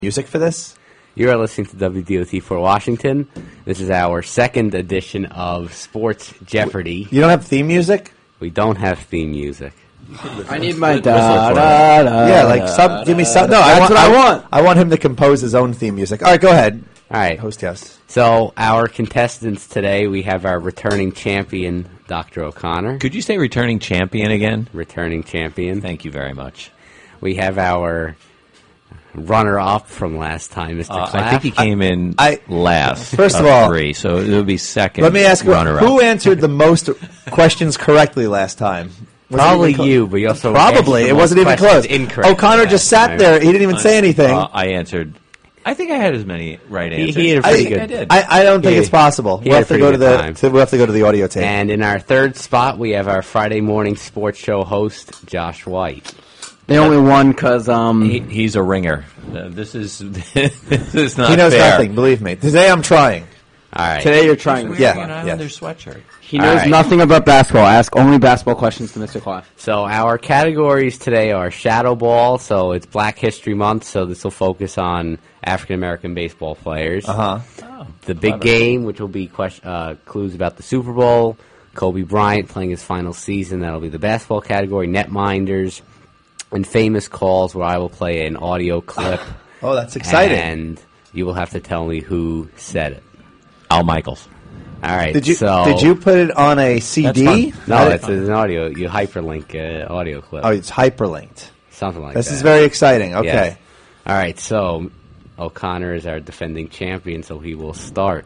music for this? You are listening to WDOT4 Washington. This is our second edition of Sports Jeopardy. You don't have theme music? We don't have theme music. I need my da-da-da. Yeah, like give me some. No, That's what I want. I want him to compose his own theme music. All right, go ahead. All right. Host yes. So our contestants today, we have our returning champion, Dr. O'Connor. Could you say returning champion again? Returning champion. Thank you very much. We have our runner-up from last time, Mr. Clapp. I think he came in last. First of all, 3, so it'll be second. Let me ask you, runner-up. who answered the most questions correctly last time? Probably you, but you also probably it wasn't even close. O'Connor just sat there; he didn't even say anything. I answered. I think I had as many right answers. He had a pretty good. I don't think it's possible. We'll have to go to the audio tape. And in our third spot, we have our Friday morning sports show host, Josh White. They only won because he's a ringer. This is not He knows fair. nothing. Believe me. Today I'm trying. All right. Today you're trying. Yeah. Their sweatshirt. He knows nothing about basketball. Ask only basketball questions to Mr. Clapp. So our categories today are Shadow Ball. So it's Black History Month. So this will focus on African American baseball players. The Big Game, which will be clues about the Super Bowl. Kobe Bryant playing his final season. That'll be the basketball category. Netminders. And Famous Calls, where I will play an audio clip. Oh, that's exciting. And you will have to tell me who said it. Al Michaels. All right. Did you put it on a CD? No, it's an audio. You hyperlink audio clip. Oh, it's hyperlinked. Something like that. This is very exciting. Okay. Yes. All right. So O'Connor is our defending champion, so he will start.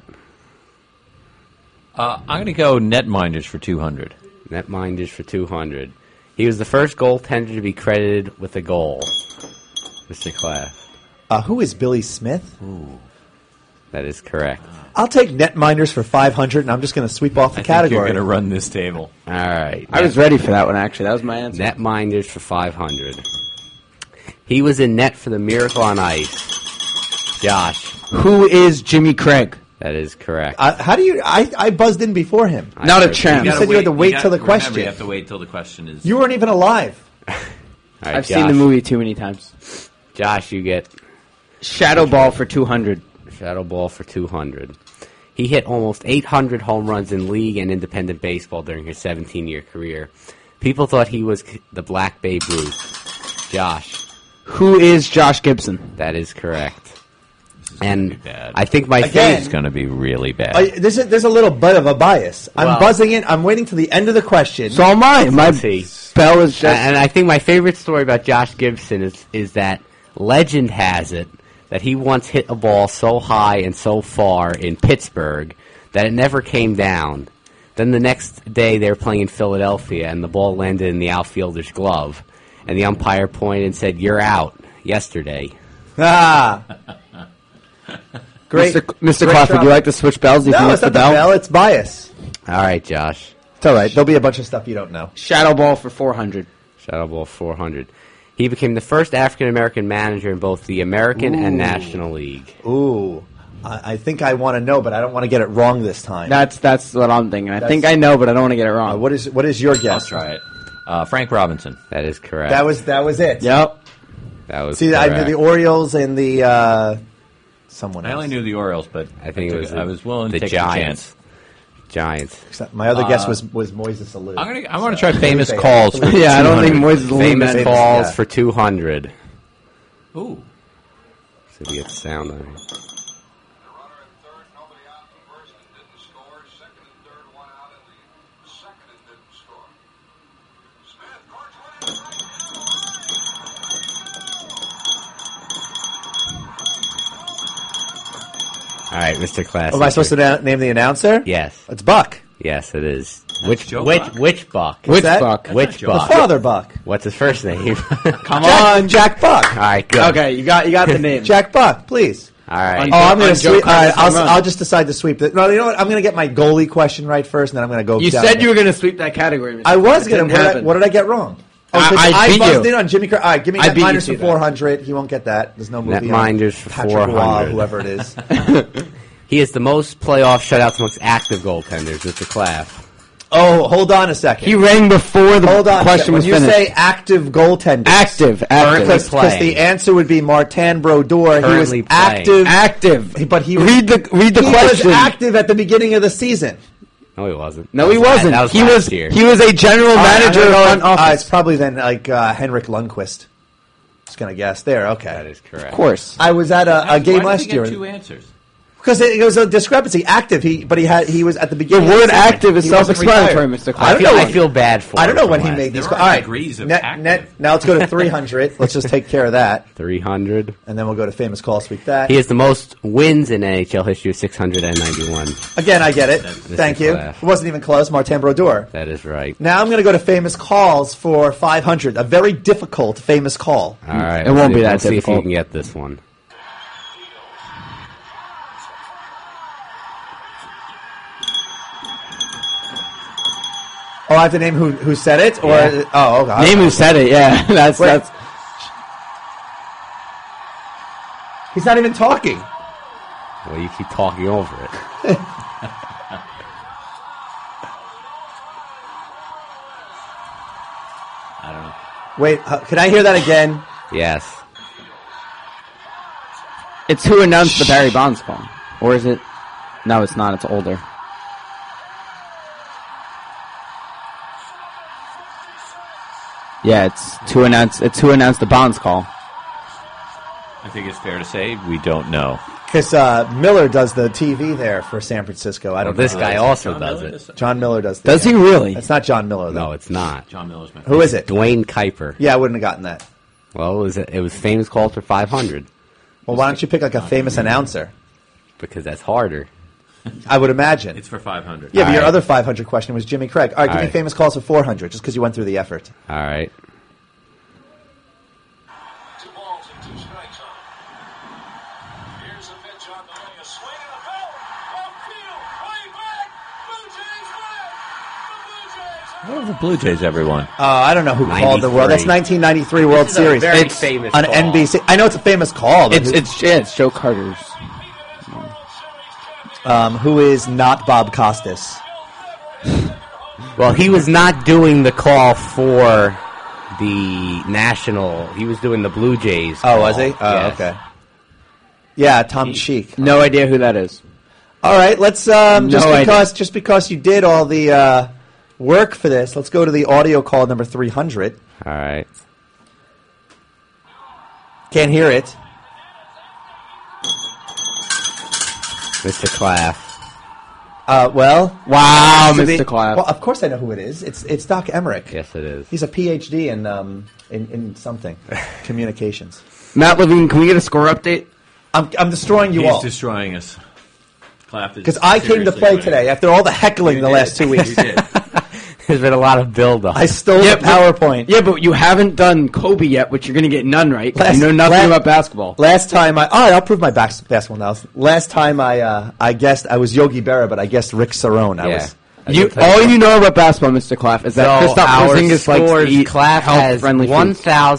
I'm going to go Netminders for 200. Netminders for 200. He was the first goaltender to be credited with a goal. Mr. Clapp. Who is Billy Smith? Ooh. That is correct. I'll take Netminders for 500, and I'm just going to sweep off the category. You're going to run this table. All right. I was ready for that one, actually. That was my answer. Netminders for 500. He was in net for the Miracle on Ice. Josh. Who is Jimmy Craig? That is correct. How do you... I buzzed in before him. Not a chance. You said you had to wait till the question. Remember, you have to wait till the question is... You weren't even alive. All right, I've seen the movie too many times. Josh, you get... Shadow Ball for 200. Shadow Ball for 200. He hit almost 800 home runs in league and independent baseball during his 17-year career. People thought he was the Black Babe Ruth. Josh. Who is Josh Gibson? That is correct. And bad. I think my It's favorite... going to be really bad. There's a little bit of a bias. I'm Well- buzzing in. I'm waiting till the end of the question. So am I. My Let's see. spell is just... And I think my favorite story about Josh Gibson is that legend has it that he once hit a ball so high and so far in Pittsburgh that it never came down. Then the next day they were playing in Philadelphia and the ball landed in the outfielder's glove. And the umpire pointed and said, "You're out," yesterday. Great. Mr. Clapp, would you like to switch bells? No, it's not the bell. It's bias. All right, Josh. It's all right. There'll be a bunch of stuff you don't know. Shadow Ball for 400. Shadow Ball 400. He became the first African-American manager in both the American and National League. Ooh. I think I want to know, but I don't want to get it wrong this time. That's what I'm thinking. I think I know, but I don't want to get it wrong. What is your guess? I'll try it. Frank Robinson. That is correct. That was it. Yep. That was See, correct. I knew the Orioles and the someone else. I only knew the Orioles, but I think I was willing to the take Giants. the chance. Giants. Except my other guess was Moises Alou. I want to try Famous Calls. For Yeah, I don't think 200. Moises Alou Famous meant- calls yeah. for 200. Ooh. See if we get sound on it. All right, Mr. Classic. Am I supposed to name the announcer? Yes. It's Buck. Yes, it is. Joe Buck? Which Buck? Which that? Buck? Which Joe Buck? The father Buck. What's his first name? Come on, Jack Buck. All right, good. Okay, you got the name. Jack Buck, please. All right. Oh, I'm going to Joe sweep. All right, Carter's home run. I'll just decide to sweep it. No, you know what? I'm going to get my goalie question right first, and then I'm going to go. You down said there. you were going to sweep that category. Mr. I was It going didn't to. happen. What did I get wrong? I beat buzzed you. in on Jimmy. All right, give me I beat you Netminders to for that. 400. He won't get that. There's no movie. Netminders on for Patrick 400. Roy, whoever it is. He is the most playoff shutouts amongst active goaltenders, Mr. Claff. Oh, hold on a second. He rang before the Hold on. question was when you finished. say active goaltender, active. because playing. the answer would be Martin Brodeur. He was Currently playing. active, but he was, Read the he question. was active at the beginning of the season. No, he wasn't. No, he wasn't. That was he last was. year. He was a general manager I'm on gonna go- offense. it's probably then like Henrik Lundqvist. Just gonna guess there. Okay, That is correct. Of course. I was at a game Why last did he get year. two answers? Because it was a discrepancy. Active, he was at the The beginning. word of the season. active is He wasn't self-explanatory, retired. Mr. Clark. I don't know. I feel bad for I don't him know when from he last made these. There All are right, degrees of now active. let's go to 300. Let's just take care of that, 300. and then we'll go to famous call speak that. He has the most wins in NHL history of 691. Again, I get it. This Thank is you. laugh. It wasn't even close. Martin Brodeur. That is right. Now I'm going to go to famous calls for 500. A very difficult famous call. All right. It won't be that Let's see if difficult. you can get this one. Oh, I have to name who said it, or Yeah. oh, okay. Name who said it. Yeah, that's Wait. that's. He's not even talking. Well, you keep talking over it. I don't know. Wait, can I hear that again? Yes. It's who announced the Barry Bonds call, or is it? No, it's not. It's older. Yeah, it's to announce. It's who announced the Bonds call. I think it's fair to say we don't know. Because Miller does the TV there for San Francisco. I Well, don't this know. guy also John does Miller it. John Miller does. Does he really? It's not John Miller though. No, it's not. John Miller's my Who is it? Dwayne Kuiper. Yeah, I wouldn't have gotten that. Well, it was famous call for 500 Well, why don't you pick like a famous announcer? because that's harder. I would imagine. It's for 500. Yeah, but your All right. other 500 question was Jimmy Craig. All right, give All me right. famous calls for 400, just because you went through the effort. All right. 2 balls and 2 strikes on it. Here's a pitch on the way, a swing and a foul. Upfield, way back. Blue Jays win. The Blue Jays What are the Blue Jays, everyone? I don't know who called the world. That's 1993 World This is a Series. very It's famous on call. NBC. I know it's a famous call. But It's Joe Carter's. who is not Bob Costas? Well, he was not doing the call for the National. He was doing the Blue Jays. Oh, was he? call. Oh, Yes. okay. Yeah, Tom Cheek. No idea who that is. All right, let's idea. just because you did all the work for this, let's go to the audio call number 300. All right. Can't hear it. Mr. Claff. Well, Wow, to be- Mr. Clapp. Well, of course I know who it is. It's Doc Emmerich. Yes, it is. He's a PhD in something, communications. Matt Levine, can we get a score update? I'm destroying you He's all destroying us. Clapped because I came to play today after all the heckling the last 2 weeks. You did. There's been a lot of build-up. I stole Yeah, the PowerPoint. Yeah, but you haven't done Kobe yet, which you're going to get none right. 'cause Last- you know nothing last- about basketball. Last time all right, I'll prove my basketball now. Last time I guessed I was Yogi Berra, but I guessed Rick Cerrone. I Yeah. was. All you know about basketball, Mr. Claff, is that So Kristaps our Porzingis likes to scores, eat Claff has health-friendly foods.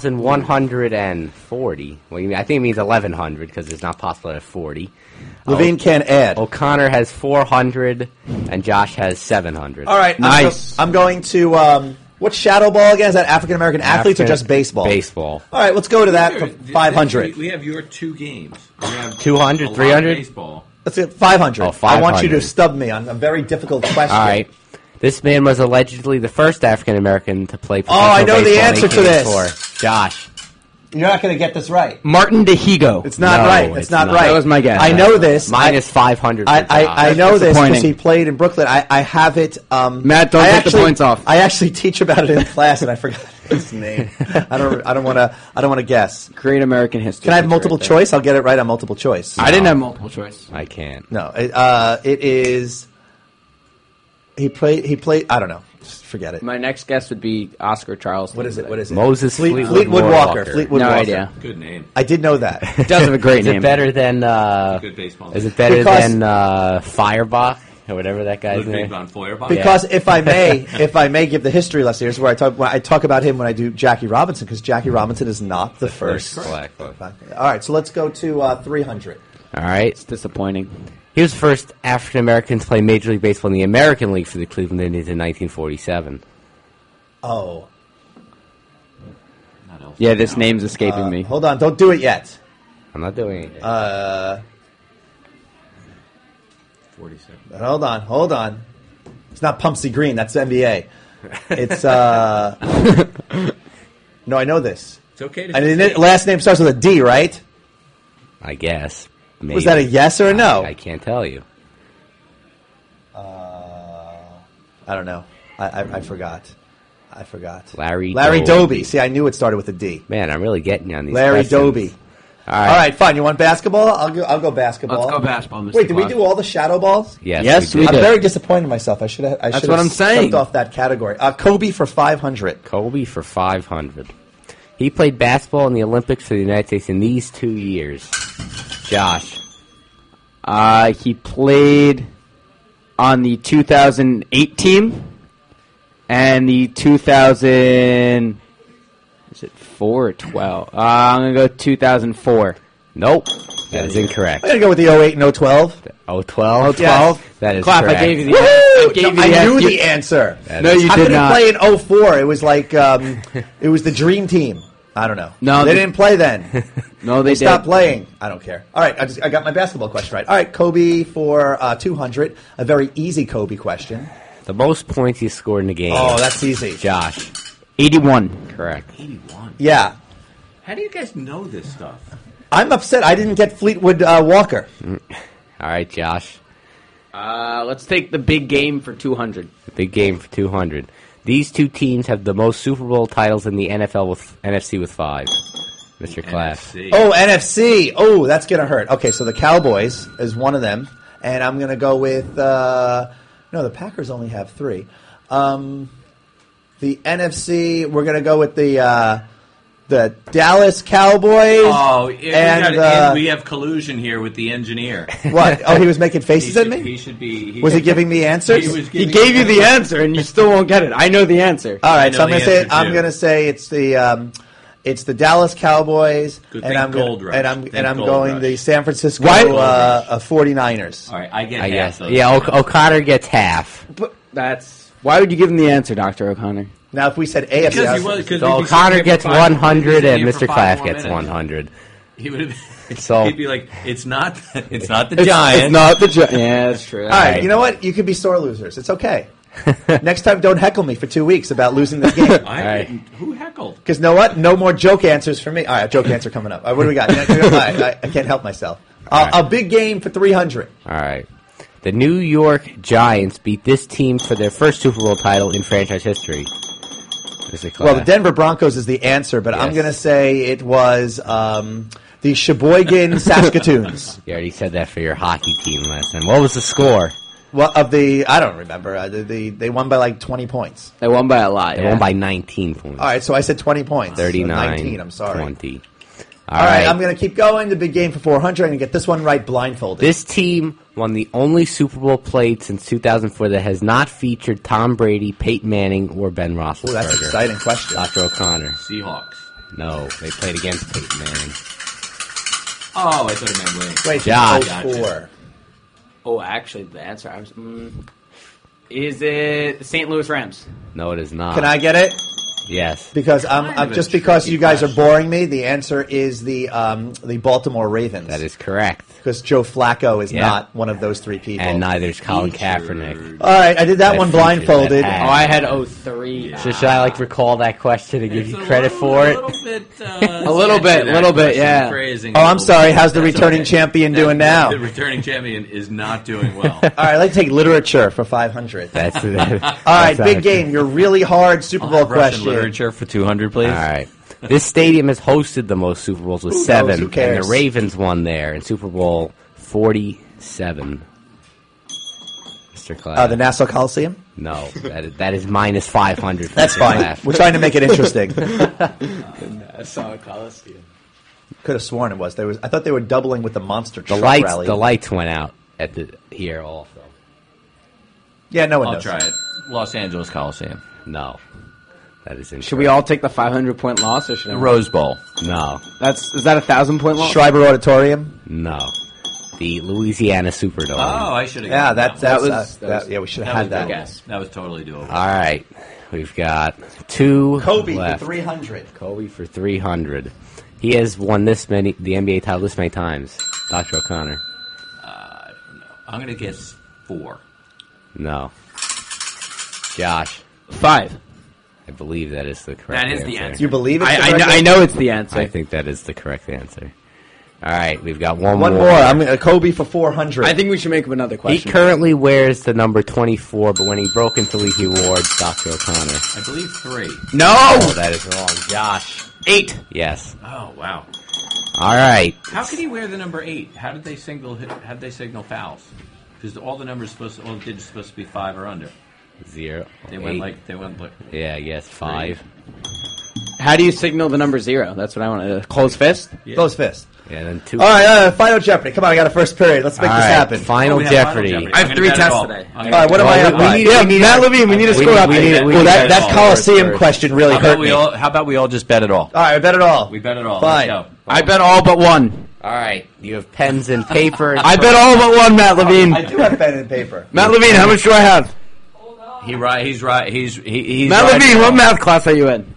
1,140. Well, I think it means 1,100 because it's not possible at 40. Levine can't add. O'Connor has 400, and Josh has 700. All right, Nice. I'm going to what's shadow ball again? Is that African American athletes or just baseball? Baseball. All right, let's go to that for 500. We have your 2 games. We have 200, a lot of 300? baseball. Let's get 500. Oh, I want you to 500. stub me on a very difficult question. All right. This man was allegedly the first African American to play professional I know the baseball in answer to 1884. this. Josh. You're not going to get this right. Martin DeHigo. It's not No, right. It's it's not not. right. That was my guess. I know this. Minus 500 for I Josh. know this because disappointing. he played in Brooklyn. I have it. Matt, don't take the points off. I actually teach about it in class, and I forgot his name. I don't want to guess. Great American history. Can I have teacher multiple right there. choice? I'll get it right on multiple choice. I didn't have multiple choice. I can't. No, it is. He played. I don't know. Just forget it. My next guess would be Oscar Charleston. What is it? What is it? Moses Fleetwood Walker. Walker. Fleetwood No Walker. idea. Good name. I did know that. He does have a great Is name. it better than Good baseball. Is it better Because- than Feuerbach or whatever that guy's Ludwig name? von Feuerbach? Because if I may give the history lesson, here's where I talk about him when I do Jackie Robinson, because Jackie Robinson is not the first. Black book. All right, so let's go to 300. All right. It's disappointing. He was the first African American to play Major League Baseball in the American League for the Cleveland Indians in 1947. Oh. Yeah, this name's escaping me. Hold on. Don't do it yet. I'm not doing anything. 47. Hold on. It's not Pumpsy Green. That's NBA. It's no, I know this. It's okay to And say. the last name starts with a D, right? I guess. Maybe. Was that a yes or a no? I can't tell you. I don't know. I forgot. Larry Doby. See, I knew it started with a D. Man, I'm really getting you on these Larry questions. Doby. All All right, fine. You want basketball? I'll go basketball. Let's go basketball, Mr. Wait, did we Clark. do all the shadow balls? Yes, we I'm did. very disappointed in myself. I should have. That's what I'm saying. Stepped off that category. Kobe for 500. Kobe for 500. He played basketball in the Olympics for the United States in these 2 years. Josh. He played on the 2008 team and the 2000. Is it 4 or 12? I'm gonna go 2004. Nope. That is incorrect. I'm gonna go with the 08 and 012. 012? Yes. That is Clap! correct. I gave you the. Woo! I gave you the. I knew you- the answer. No, you How did could he not. play in 04? It was like it was the dream team. I don't know. No, they the- didn't play then. No, They they stopped did. playing. I don't care. All right, I got my basketball question right. All right, Kobe for 200. A very easy Kobe question. The most points he scored in a game. Oh, that's easy. Josh. 81. Correct. 81. Yeah. How do you guys know this stuff? I'm upset I didn't get Fleetwood Walker. All right, Josh. Let's take the big game for 200. Big game for 200. These two teams have the most Super Bowl titles in the NFL with NFC with 5. Mr. Class. NFC. Oh, NFC. Oh, that's going to hurt. Okay, so the Cowboys is one of them. And I'm going to go with, no, the Packers only have 3. The NFC, we're going to go with the Dallas Cowboys. Oh, and we have collusion here with the engineer. what? Oh, he was making faces at me? He should be. Was he giving me answers? He gave you the answer, and you still won't get it. I know the answer. All right, know so I'm the going to say answer, I'm too. going to say it's the Dallas Cowboys, Good and thing I'm Gold gonna, Rush. and I'm Think and I'm Gold going Rush. the San Francisco Why- 49ers. All right, I get I half guess. those. Yeah, O'Connor gets half. But that's why would you give him the answer, Dr. O'Connor? Now, if we said AFC, Because I he was- was. Because So we'd be O'Connor sitting here gets for 100 we'd be and here for Mr. 5 Class more gets minutes. 100. He would have. So- He'd be like, "It's not. It's not the It's Giants." not the Giants. Yeah, that's true. all right, you know what? You can be sore losers. It's okay. Next time, don't heckle me for 2 weeks about losing this game. I right. didn't. Who heckled? Because you know what? No more joke answers for me. All right, joke answer coming up. All right, what do we got? All right, I can't help myself. A big game for 300. All right. The New York Giants beat this team for their first Super Bowl title in franchise history. Mr. Class. Well, the Denver Broncos is the answer, but I'm Yes. going to say it was the Sheboygan Saskatoons. You already said that for your hockey team last time. What was the score? Well, I don't remember. They won by like 20 points. They won by a lot. They yeah. won by 19 points. All right, so I said 20 points. 39. 19, I'm sorry. 20. All right, I'm going to keep going. The big game for 400. I'm going to get this one right blindfolded. This team won the only Super Bowl played since 2004 that has not featured Tom Brady, Peyton Manning, or Ben Roethlisberger. Ooh, that's an exciting question. Dr. O'Connor. Seahawks. No, they played against Peyton Manning. Oh, I thought it meant winning. Wait, Josh. 04. Oh, actually, the answer I was. Is it the St. Louis Rams? No, it is not. Can I get it? Yes. Because Kind I'm of a just because tricky you guys question. are boring me. The answer is the Baltimore Ravens. That is correct. because Joe Flacco is Yeah. not one of those 3 people. And neither is Colin Featured. Kaepernick. All right, I did that That one featured blindfolded. that Oh, I had 03. So should I recall that question and give It's you a credit little- for it? A little bit, A little bit, sketchy, that little bit, question, yeah. phrasing Oh, a I'm little sorry. bit. How's the That's returning okay. champion doing now? The returning champion is not doing well. All right, let's take literature for 500. That's it. All right, big game. Your really hard Super Bowl Russian question. literature for 200, please. All right. This stadium has hosted the most Super Bowls with Who knows? 7, Who and cares? the Ravens won there in Super Bowl 47. Mr. Class. The Nassau Coliseum? No, that is minus 500. for That's Mr. fine. Class. We're trying to make it interesting. I saw a Coliseum. Could have sworn it was. I thought they were doubling with the monster The truck lights, rally. the lights went out at here also. Yeah, no one I'll knows. try it. Los Angeles Coliseum. No, that is incorrect. Should we all take the 500-point loss, or should The I? Rose Bowl. No, Is that a 1,000-point loss? Schreiber Auditorium. no. The Louisiana Superdome. Oh, I should have. Yeah, That was yeah, we should have that had that. was Guess. That was totally doable. All right. We've got 2 Kobe left. for 300. Kobe for 300. He has won the NBA title this many times. Dr. O'Connor. I don't know. I'm going to guess 4. No. Josh. 5. I believe that is the correct That is answer. the answer. You believe it? I know it's the answer. I think that is the correct answer. All right, we've got one One more. I'm Kobe for 400. I think we should make up another He question. currently wears the number 24, but when he broke into league, he wore Dr. O'Connor. I believe 3. No! Oh, that is wrong. Josh. 8. Yes. Oh, wow. All right. How could he wear the number 8? How did they signal fouls? Because all the digits supposed to be 5 or under. 0. They 8. went like Yeah, I guess 5. How do you signal the number 0? That's what I want to. Close fist? Close fist. Yeah, then 2. All right, Final Jeopardy. Come on, I got a first period. Let's make All this right, happen. Final Oh, we have Jeopardy. Final Jeopardy. I have I'm 3 gonna bet it tests all. today. I'm All gonna right, what am I Well, up we by? need- Yeah, we need Matt a- Levine, we need a we score need- update. we need- we Well, need that bet it all. Coliseum First. question really hurt me. How about we all just bet it all? All right, I bet it all. We bet it all. Fine. Let's go. I bet all but 1. All right, you have pens and paper. I bet all but 1, Matt Levine. I do have pen and paper. Matt Levine, how much do I have? He's right. He's Matt right. Levine, what math class are you in?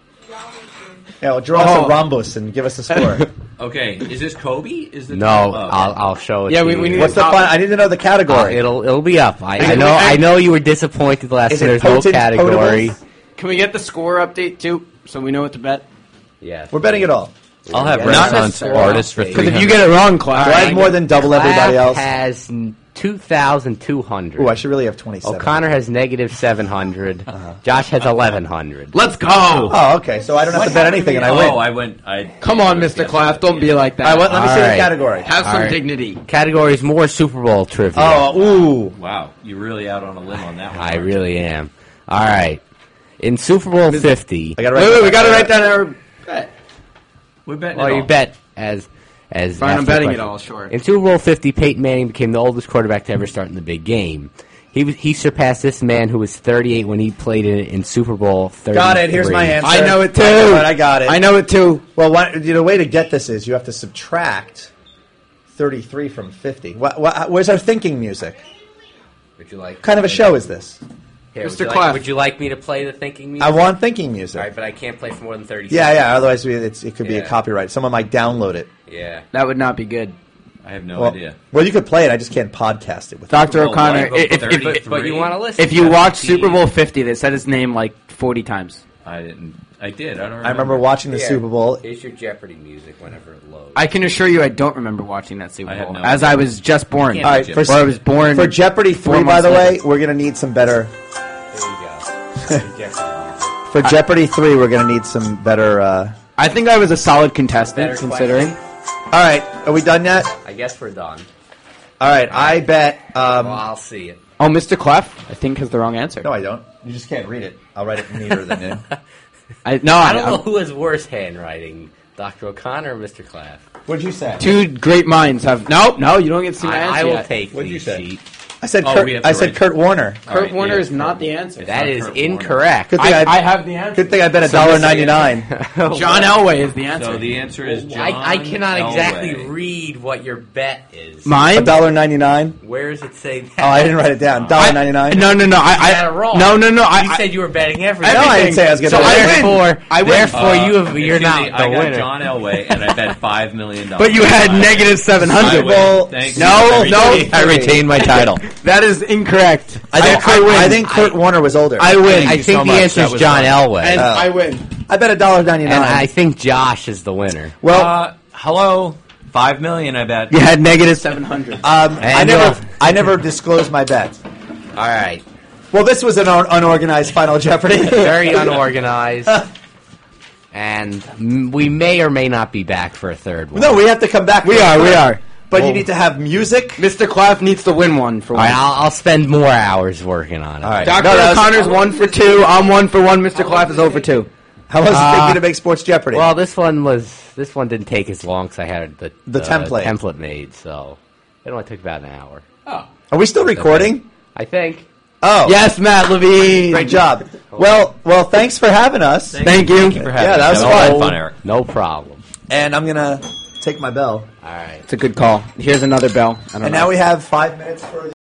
Yeah, well, draw us a rhombus and give us a score. Okay, is this Kobe? Is the No, okay. I'll show it. Yeah, to we you. need What's the fun? I need to know the category. It'll be up. I know you were disappointed last Is time. it There's no potent, category. potable? Can we get the score update too, so we know what to bet? Yes, We're betting it all. I'll have Not Renaissance necessarily. artists for Because if 300. you get it wrong, class. Do I have more than double everybody Clapp else? has 2,200. Ooh, I should really have 27. O'Connor has negative 700. Josh has 1,100. Let's go. Oh, okay. So I don't have to bet anything, and I win. Oh, I went. Come on, Mr. Claff, don't be like that. All right, let me see All the right. category. Have some All right. dignity. Category is more Super Bowl trivia. Oh, ooh. Wow, you're really out on a limb on that one. I really am. All right. In Super Bowl 50, I got Wait, we got to write down our bet. We're betting well, it you all. bet as Fine, after I'm the betting question. it all, sure. In Super Bowl 50, Peyton Manning became the oldest quarterback to ever start in the big game. He surpassed this man who was 38 when he played in Super Bowl 33. Got it. Here's my answer. I know it too. I got it. I know it too. Well, the way to get this is you have to subtract 33 from 50. Where's our thinking music? Would you like? What kind of a show is this? Here, Mr. would you like- Claff. Would you like me to play the thinking music? I want thinking All music. right, but I can't play for more than 30 Yeah, seconds. yeah. Otherwise, it could be a Yeah. copyright. Someone might download it. Yeah. That would not be good. I have no Well, idea. well, you could play it. I just can't podcast it with. Dr. Well, O'Connor, why go if, 33? But you want to listen? if you watch Super Bowl 50, they said his name like 40 times. I didn't. I did. I don't remember. I remember watching the Here, Super Bowl. Here's your Jeopardy music whenever it loads. I can assure you I don't remember watching that Super I have Bowl, no as idea. I was just born. Can't All right, Jeopardy. for, Or I was born for Jeopardy 3, 4 by months the way, later. we're going to need some better. There you go. Your Jeopardy music. For Jeopardy 3, we're going to need some better. I think I was a solid contestant, Better considering. question? All right, are we done yet? I guess we're done. All right, I bet. Well, I'll see it. Oh, Mr. Clef, I think has the wrong answer. No, I don't. You just can't read it. I'll write it neater than you. I I don't know who has worse handwriting, Dr. O'Connor or Mr. Claff. What'd you say? Two great minds have. No, you don't get to see my answer I will yet. take What'd the you say? sheet. I said Oh, Kurt. we have to I said write- Kurt Warner. All Kurt right, Warner yeah, is not the answer. That not is Kurt Warner. incorrect. Good thing I have the answer. Good thing I bet So $1.99. John Elway is the answer. So the answer is John. I cannot exactly Elway. read what your bet is. Mine? $1.99. Where does it say that? Oh, I didn't write it down. $1.99. No. You had it wrong. No. You said you were betting everything. No, I didn't say I was going to So bet. Therefore, I win. therefore you're Excuse not me, the I got winner. John Elway, and I bet $5 million. But you had negative 700. Well, Thank you. No, I retained my title. that is incorrect. I think Kurt Warner was older. I win. I you think so the much. answer That is was John fun. Elway. And Oh. I win. I bet $1.99. And I think Josh is the winner. Well, Hello, $5 million. I bet. You had negative 700. I never disclosed my bet. All right. Well, this was an unorganized Final Jeopardy. Very unorganized. And we may or may not be back for a third one. No, we have to come back. We are. But you need to have music. Mr. Clef needs to win one for All right, one. I'll spend more hours working on it. All right. Dr. No, that was- O'Connor's 1 for 2. I'm 1 for 1. Mr. Clef is 0 for 2. How long does it take you to make Sports Jeopardy? Well, this one didn't take as long because I had the template. made, so it only took about an hour. Are we still recording? I think. Oh, Yes, Matt Levine. Great job. Well, thanks for having us. Thank you. For having Yeah, that us. was That fun. fun, Eric. No problem. And I'm gonna take my bell. All right. It's a good call. Here's another bell. I don't And know. now we have 5 minutes for